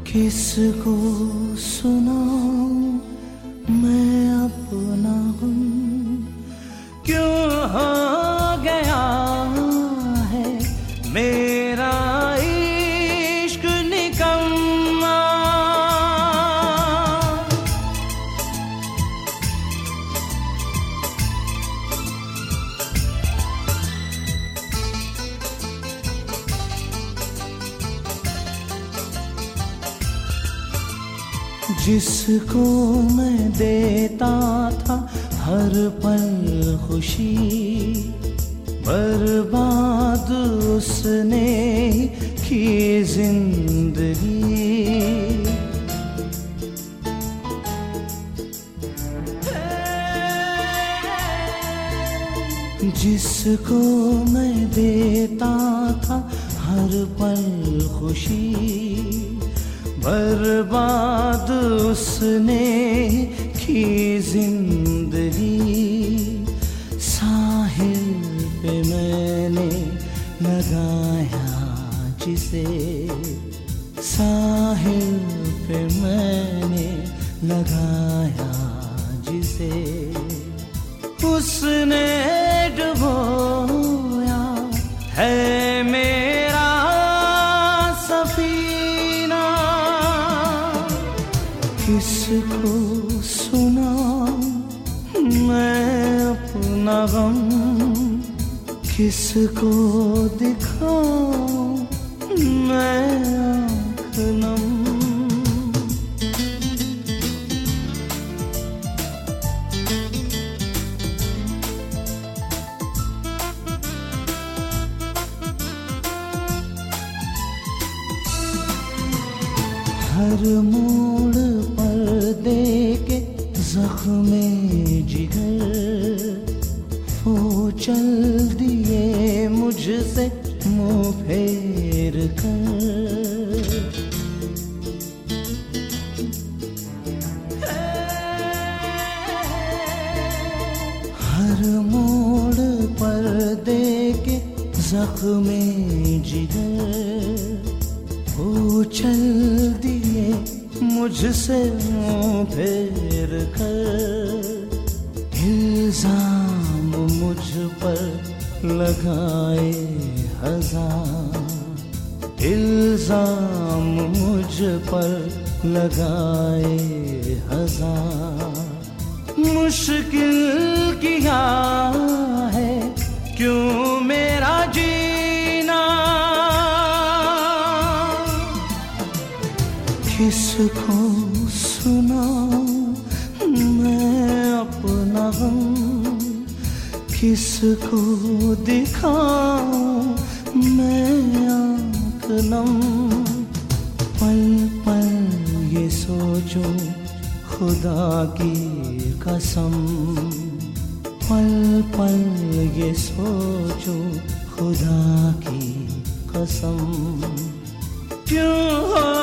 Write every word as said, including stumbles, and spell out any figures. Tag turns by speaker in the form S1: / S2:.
S1: किसको सुनाऊं मैं अपना गम, क्यों हो गया है मेरा इश्क निकम्मा। जिसको मैं देता था हर पल खुशी, बर्बाद उसने की जिंदगी। जिसको मैं देता था हर पल खुशी, बर्बाद उसने की जिंदगी। साहिल पे मैंने लगाया जिसे, साहिल पे मैंने लगाया जिसे, उसने डुबोया है मेरा सफीना। किसको सुनाऊं मैं अपना गम, किसको दिखाऊं मैं आँख नम। हर मोड़ पर देके जख्मे जिगर, वो चल दिए मुझसे मुँह फेर कर। हर मोड़ पर देके जख्मे जिगर, वो चल दिए मुझसे मुँह फेर कर। इल्जाम मुझ पर लगाए हजार, इल्जाम मुझ पर लगाए हजार। मुश्किल किया है क्यों मेरा जीना। किसको सुनाऊं मैं अपना गम, किसको दिखाऊं मैं आँख नम। पल पल ये सोचूं खुदा की कसम, पल पल ये सोचूं खुदा की कसम। क्यों